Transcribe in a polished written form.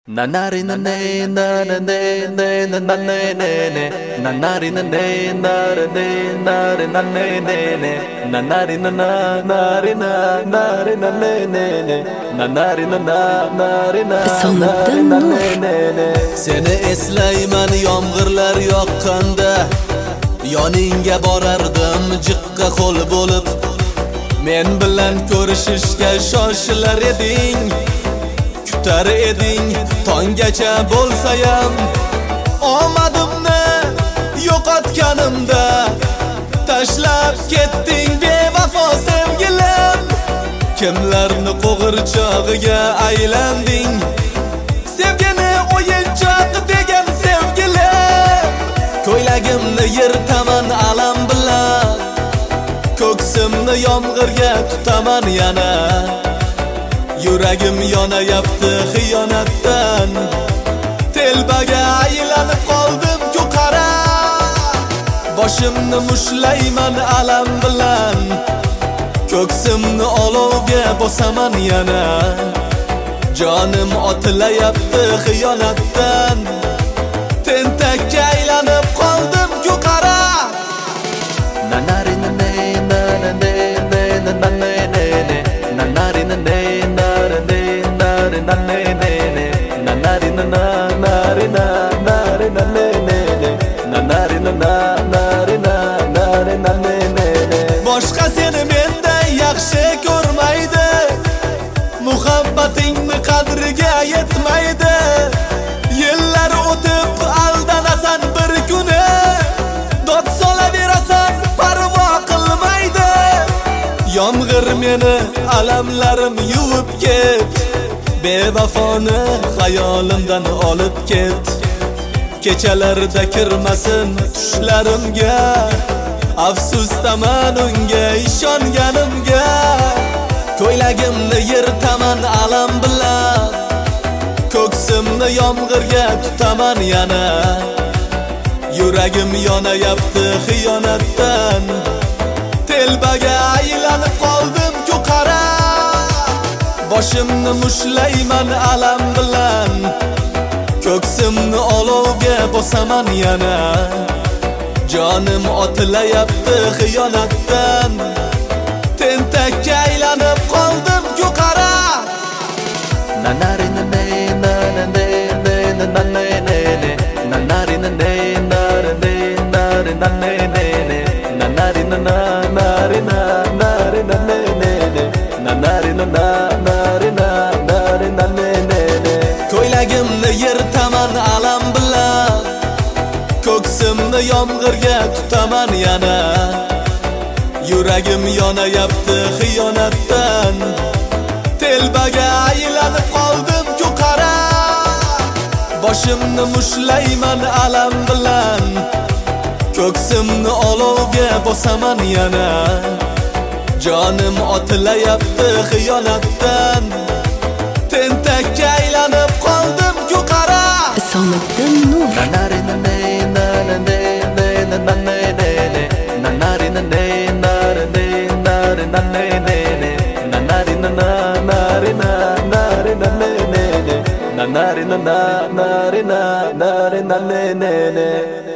Nanari na ne na na ne ne na na ne ne ne nanari na ne na na ne na na ne ne ne nanari na na nari na nari na ne ne ne nanari na na nari na nari na ne ne Seni eslayman yomg'irlar yoqqanda yoningga borardim jiqqa qo'l bo'lib men bilan ko'rishishga shoshilar eding Kutar eding tonggacha bo'lsayam omadimni yo'qotganimda tashlab ketding bevafo sevgilim kimlarni qo'g'irchog'iga aylanding sevgini o'yinchoq degan sevgilim ko'ylagimni yirtaman alam bilan ko'ksimni yomg'irga tutaman yana Yuragim yonayapti xiyonatdan Telbaga aylanib qoldim-ku qara Boshimni mushlayman alam bilan Ko'ksimni olovga bosaman yana Jonim otilayapti xiyonatdan Tentakka aylanib qoldim-ku qara Nanari na ne na na ne na na ne ne nanari na ne na ne ne ne nanari na na nari na nari na ne ne ne nanari na na nari na nari na ne ne ne boshqa seni mendan yaxshi ko'rmaydi muhabbatingni qadriga yetmaydi yillar o'tib aldanasan bir kuni dod solaverasan parvo qilmaydi yomg'ir meni alamlarim yuvib ket Bevafoni xayolimdan olib ket Kechalarda kirmasin tushlarimga Afsusdaman unga ishonganimga Ko'ylagimni yirtaman alam bilan Ko'ksimni yomg'irga tutaman yana Yuragim yonayapti xiyonatdan Telbaga aylanib qoldim-ku qara Boshimni mushlayman alam bilan Ko'ksimni olovga bosaman yana Jonim otilayapti xiyonatdan Tentakka aylanib qoldim-ku qara Nanari na ne na na ne na na ne ne nanari na ne na ne nari na ne ne nanari na na nari na nari na ne ne nanari na na nari na nari na ne ne Ko'ylagimni yirtaman alam bilan Ko'ksimni yomg'irga tutaman yana Yuragim yonayapti xiyonatdan Telbaga aylanib qoldim-ku qara Boshimni mushlayman alam bilan Ko'ksimni olovga bosaman yana Jonim otilayapti xiyonatdan Tentakka aylanib qoldim-ku qara Isomiddin Nur Nanari na ne na na ne na na ne ne nanari na ne na ne nari na ne ne nanari na na nari na nari na ne ne nanari na na nari na nari na ne ne